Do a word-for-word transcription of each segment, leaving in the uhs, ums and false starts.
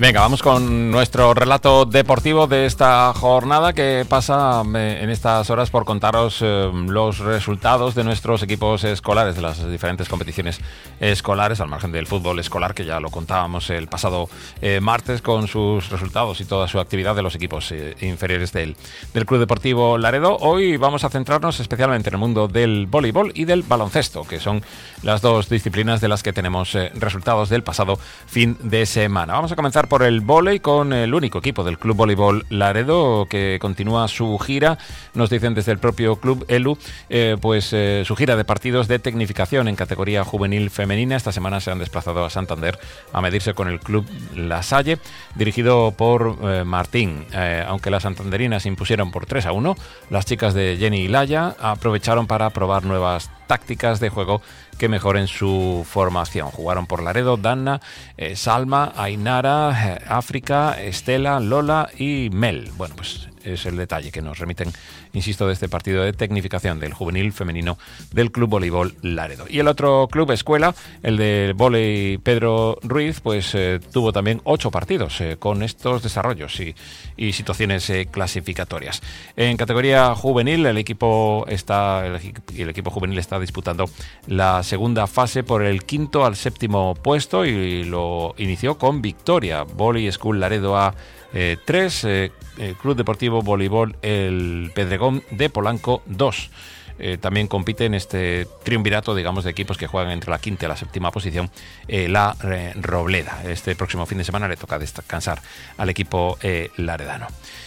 Venga, vamos con nuestro relato deportivo de esta jornada que pasa eh, en estas horas por contaros eh, los resultados de nuestros equipos escolares de las diferentes competiciones escolares, al margen del fútbol escolar, que ya lo contábamos el pasado eh, martes con sus resultados y toda su actividad de los equipos eh, inferiores del, del Club Deportivo Laredo. Hoy vamos a centrarnos especialmente en el mundo del voleibol y del baloncesto, que son las dos disciplinas de las que tenemos eh, resultados del pasado fin de semana. Vamos a comenzar por el vóley con el único equipo del Club Voleibol Laredo que continúa su gira, nos dicen desde el propio Club Elu, eh, pues eh, su gira de partidos de tecnificación en categoría juvenil femenina. Esta semana se han desplazado a Santander a medirse con el Club La Salle, dirigido por eh, Martín. Eh, aunque las santanderinas se impusieron por tres a uno, las chicas de Jenny Laya aprovecharon para probar nuevas tácticas de juego que mejoren su formación. Jugaron por Laredo Danna, eh, Salma, Ainara, eh, África, Estela, Lola y Mel. Bueno, pues es el detalle que nos remiten, insisto, de este partido de tecnificación del juvenil femenino del Club Voleibol Laredo. Y el otro club escuela, el de vóley Pedro Ruiz, pues eh, tuvo también ocho partidos eh, con estos desarrollos y, y situaciones eh, clasificatorias. En categoría juvenil, el equipo está el, el equipo juvenil está disputando la segunda fase por el quinto al séptimo puesto y lo inició con victoria. Volley School Laredo A Eh, tres, eh, el Club Deportivo Voleibol El Pedregón de Polanco dos. Eh, también compite en este triunvirato, digamos, de equipos que juegan entre la quinta y la séptima posición, eh, la eh, Robleda. Este próximo fin de semana le toca descansar al equipo eh, laredano.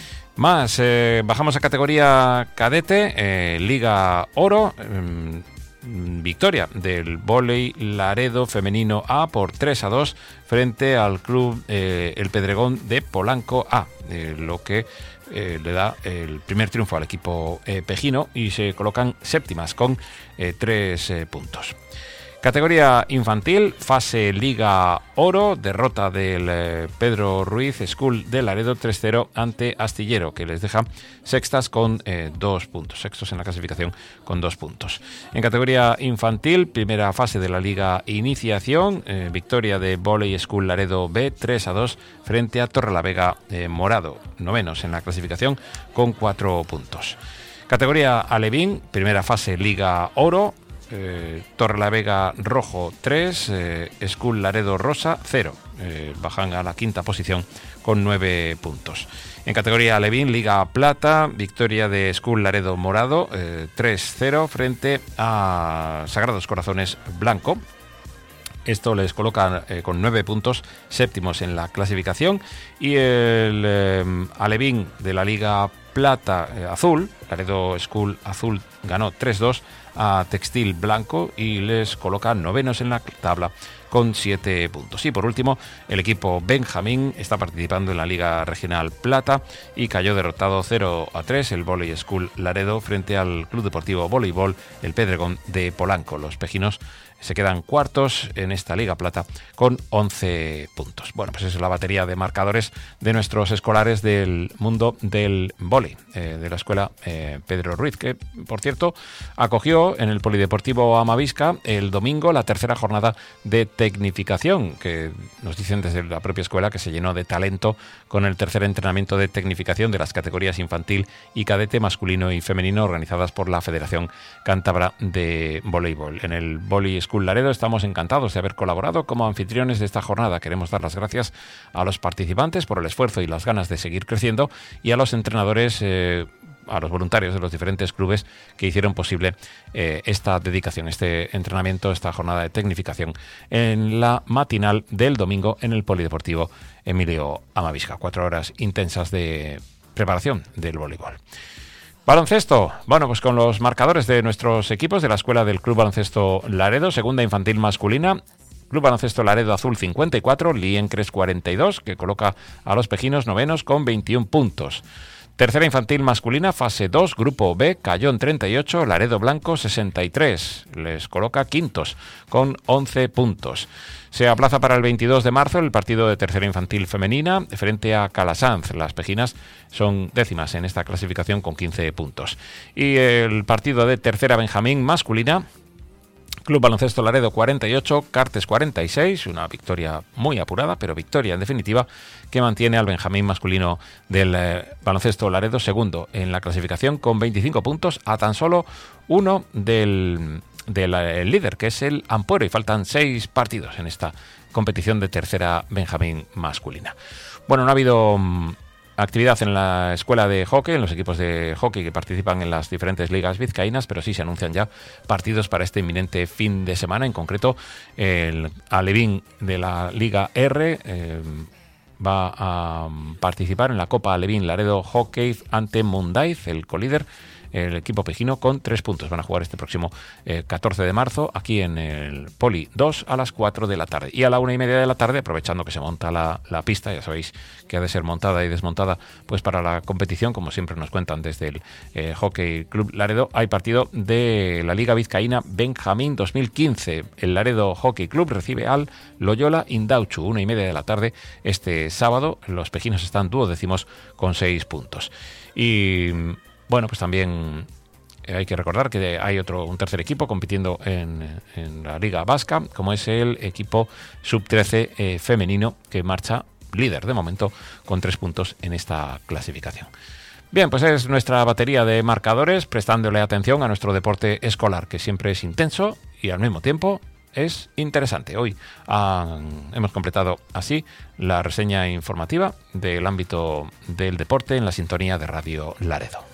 Más, eh, bajamos a categoría cadete, eh, Liga Oro. Eh, Victoria del vóley Laredo femenino A por tres a dos frente al club eh, El Pedregón de Polanco A, eh, lo que eh, le da el primer triunfo al equipo eh, pejino y se colocan séptimas con eh, tres eh, puntos. Categoría infantil, fase Liga Oro, derrota del eh, Pedro Ruiz School de Laredo tres cero ante Astillero, que les deja sextas con eh, dos puntos, sextos en la clasificación con dos puntos. En categoría infantil, primera fase de la Liga Iniciación, eh, victoria de Volley School Laredo B tres a dos frente a Torrelavega eh, Morado, novenos en la clasificación con cuatro puntos. Categoría Alevín, primera fase Liga Oro, Eh, Torrelavega Rojo tres, eh, School Laredo Rosa cero, eh, bajan a la quinta posición con nueve puntos. En categoría Alevín, Liga Plata, victoria de School Laredo Morado eh, tres cero frente a Sagrados Corazones Blanco. Esto les coloca eh, con nueve puntos, séptimos en la clasificación. Y el eh, Alevín de la Liga Plata eh, Azul, Laredo School Azul, ganó tres dos a Textil Blanco y les coloca novenos en la tabla con siete puntos. Y por último, el equipo Benjamín está participando en la Liga Regional Plata y cayó derrotado cero a tres el Volley School Laredo frente al Club Deportivo Voleibol El Pedregón de Polanco. Los pejinos se quedan cuartos en esta Liga Plata con once puntos. Bueno, pues esa es la batería de marcadores de nuestros escolares del mundo del vóley, eh, de la escuela eh, Pedro Ruiz, que, por cierto, acogió en el Polideportivo Amavisca el domingo la tercera jornada de tecnificación, que nos dicen desde la propia escuela que se llenó de talento con el tercer entrenamiento de tecnificación de las categorías infantil y cadete masculino y femenino organizadas por la Federación Cántabra de Voleibol. En el Volley School Laredo estamos encantados de haber colaborado como anfitriones de esta jornada. Queremos dar las gracias a los participantes por el esfuerzo y las ganas de seguir creciendo y a los entrenadores, eh, a los voluntarios de los diferentes clubes que hicieron posible eh, esta dedicación, este entrenamiento, esta jornada de tecnificación en la matinal del domingo en el Polideportivo Emilio Amavisca. Cuatro horas intensas de preparación del voleibol. Baloncesto, bueno, pues con los marcadores de nuestros equipos de la escuela del Club Baloncesto Laredo, segunda infantil masculina, Club Baloncesto Laredo Azul cincuenta y cuatro, Liencres cuarenta y dos, que coloca a los pejinos novenos con veintiún puntos. Tercera infantil masculina, fase dos, grupo B, Cayón treinta y ocho, Laredo Blanco sesenta y tres, les coloca quintos con once puntos. Se aplaza para el veintidós de marzo el partido de tercera infantil femenina frente a Calasanz. Las pejinas son décimas en esta clasificación con quince puntos. Y el partido de tercera Benjamín masculina Club Baloncesto Laredo cuarenta y ocho, Cartes cuarenta y seis, una victoria muy apurada, pero victoria en definitiva, que mantiene al Benjamín masculino del eh, Baloncesto Laredo segundo en la clasificación con veinticinco puntos, a tan solo uno del, del el líder, que es el Ampuero, y faltan seis partidos en esta competición de tercera Benjamín masculina. Bueno, no ha habido mmm, actividad en la escuela de hockey, en los equipos de hockey que participan en las diferentes ligas vizcaínas, pero sí se anuncian ya partidos para este inminente fin de semana. En concreto, el Alevín de la Liga R eh, va a participar en la Copa Alevín Laredo Hockey ante Mundaiz, el colíder, el equipo pejino, con tres puntos. Van a jugar este próximo eh, catorce de marzo aquí en el Poli dos a las cuatro de la tarde. Y a la una y media de la tarde, aprovechando que se monta la, la pista, ya sabéis que ha de ser montada y desmontada pues para la competición, como siempre nos cuentan desde el eh, Hockey Club Laredo, hay partido de la Liga Vizcaína Benjamín dos mil quince. El Laredo Hockey Club recibe al Loyola Indauchu, una y media de la tarde este sábado. Los pejinos están duodécimos con seis puntos. Y bueno, pues también hay que recordar que hay otro, un tercer equipo compitiendo en, en la Liga Vasca, como es el equipo sub trece eh, femenino, que marcha líder de momento con tres puntos en esta clasificación. Bien, pues es nuestra batería de marcadores, prestándole atención a nuestro deporte escolar, que siempre es intenso y al mismo tiempo es interesante. Hoy han, hemos completado así la reseña informativa del ámbito del deporte en la sintonía de Radio Laredo.